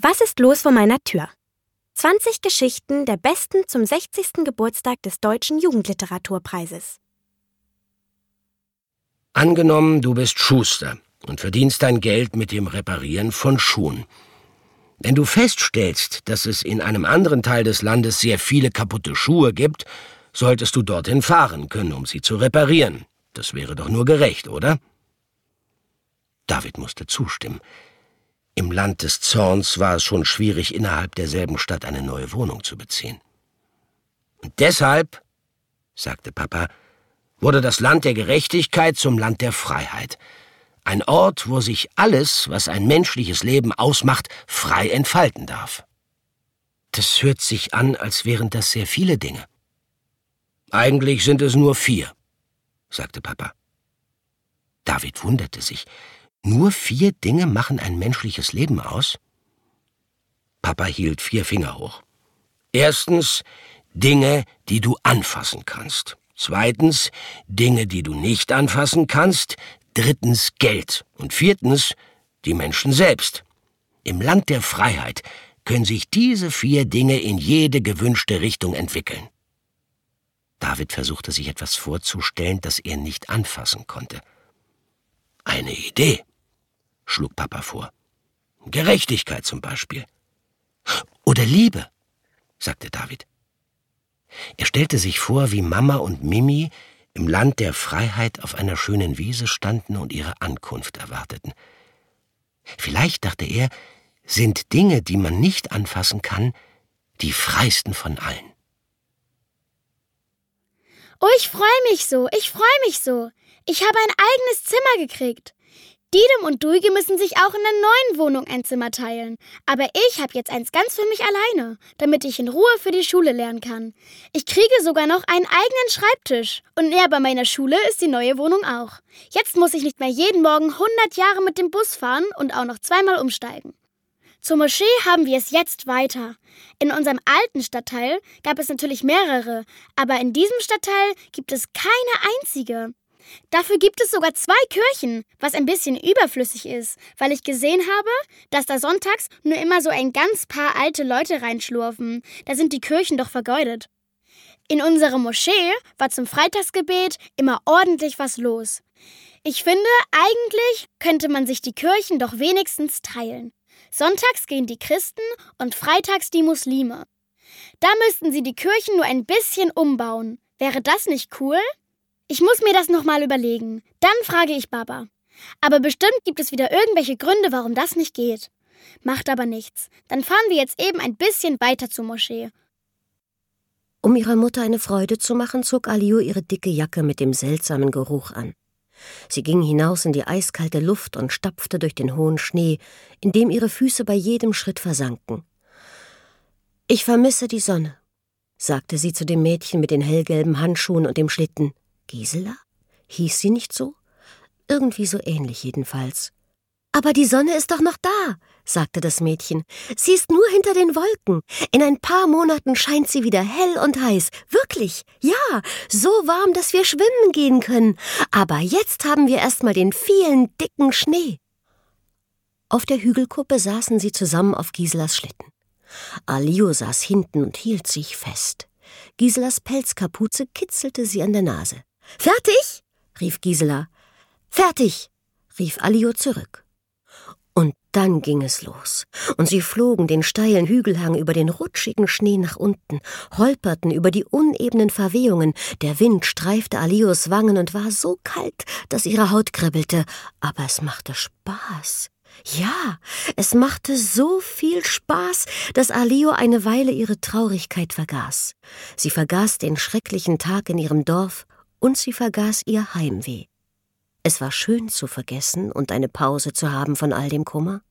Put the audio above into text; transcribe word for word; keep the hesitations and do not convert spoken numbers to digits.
Was ist los vor meiner Tür? zwanzig Geschichten der besten zum sechzigsten Geburtstag des Deutschen Jugendliteraturpreises. Angenommen, du bist Schuster und verdienst dein Geld mit dem Reparieren von Schuhen. Wenn du feststellst, dass es in einem anderen Teil des Landes sehr viele kaputte Schuhe gibt, solltest du dorthin fahren können, um sie zu reparieren. Das wäre doch nur gerecht, oder? David musste zustimmen. Im Land des Zorns war es schon schwierig, innerhalb derselben Stadt eine neue Wohnung zu beziehen. Und deshalb, sagte Papa, wurde das Land der Gerechtigkeit zum Land der Freiheit. Ein Ort, wo sich alles, was ein menschliches Leben ausmacht, frei entfalten darf. Das hört sich an, als wären das sehr viele Dinge. Eigentlich sind es nur vier, sagte Papa. David wunderte sich. Nur vier Dinge machen ein menschliches Leben aus? Papa hielt vier Finger hoch. Erstens, Dinge, die du anfassen kannst. Zweitens, Dinge, die du nicht anfassen kannst. Drittens, Geld. Und viertens, die Menschen selbst. Im Land der Freiheit können sich diese vier Dinge in jede gewünschte Richtung entwickeln. David versuchte sich etwas vorzustellen, das er nicht anfassen konnte. Eine Idee, schlug Papa vor. Gerechtigkeit zum Beispiel. Oder Liebe, sagte David. Er stellte sich vor, wie Mama und Mimi im Land der Freiheit auf einer schönen Wiese standen und ihre Ankunft erwarteten. Vielleicht, dachte er, sind Dinge, die man nicht anfassen kann, die freisten von allen. Oh, ich freue mich so, ich freue mich so. Ich habe ein eigenes Zimmer gekriegt. Didem und Duige müssen sich auch in der neuen Wohnung ein Zimmer teilen. Aber ich habe jetzt eins ganz für mich alleine, damit ich in Ruhe für die Schule lernen kann. Ich kriege sogar noch einen eigenen Schreibtisch. Und näher bei meiner Schule ist die neue Wohnung auch. Jetzt muss ich nicht mehr jeden Morgen hundert Jahre mit dem Bus fahren und auch noch zweimal umsteigen. Zur Moschee haben wir es jetzt weiter. In unserem alten Stadtteil gab es natürlich mehrere, aber in diesem Stadtteil gibt es keine einzige. Dafür gibt es sogar zwei Kirchen, was ein bisschen überflüssig ist, weil ich gesehen habe, dass da sonntags nur immer so ein ganz paar alte Leute reinschlurfen. Da sind die Kirchen doch vergeudet. In unserer Moschee war zum Freitagsgebet immer ordentlich was los. Ich finde, eigentlich könnte man sich die Kirchen doch wenigstens teilen. Sonntags gehen die Christen und freitags die Muslime. Da müssten sie die Kirchen nur ein bisschen umbauen. Wäre das nicht cool? Ich muss mir das nochmal überlegen. Dann frage ich Baba. Aber bestimmt gibt es wieder irgendwelche Gründe, warum das nicht geht. Macht aber nichts. Dann fahren wir jetzt eben ein bisschen weiter zur Moschee. Um ihrer Mutter eine Freude zu machen, zog Aliou ihre dicke Jacke mit dem seltsamen Geruch an. Sie ging hinaus in die eiskalte Luft und stapfte durch den hohen Schnee, in dem ihre Füße bei jedem Schritt versanken. »Ich vermisse die Sonne«, sagte sie zu dem Mädchen mit den hellgelben Handschuhen und dem Schlitten. Gisela? Hieß sie nicht so? Irgendwie so ähnlich jedenfalls. »Aber die Sonne ist doch noch da«, sagte das Mädchen. »Sie ist nur hinter den Wolken. In ein paar Monaten scheint sie wieder hell und heiß. Wirklich, ja, so warm, dass wir schwimmen gehen können. Aber jetzt haben wir erst mal den vielen dicken Schnee.« Auf der Hügelkuppe saßen sie zusammen auf Giselas Schlitten. Aliou saß hinten und hielt sich fest. Giselas Pelzkapuze kitzelte sie an der Nase. »Fertig?« rief Gisela. »Fertig«, rief Aliou zurück. Und dann ging es los, und sie flogen den steilen Hügelhang über den rutschigen Schnee nach unten, holperten über die unebenen Verwehungen, der Wind streifte Alious Wangen und war so kalt, dass ihre Haut kribbelte, aber es machte Spaß. Ja, es machte so viel Spaß, dass Aliou eine Weile ihre Traurigkeit vergaß. Sie vergaß den schrecklichen Tag in ihrem Dorf und sie vergaß ihr Heimweh. Es war schön zu vergessen und eine Pause zu haben von all dem Kummer.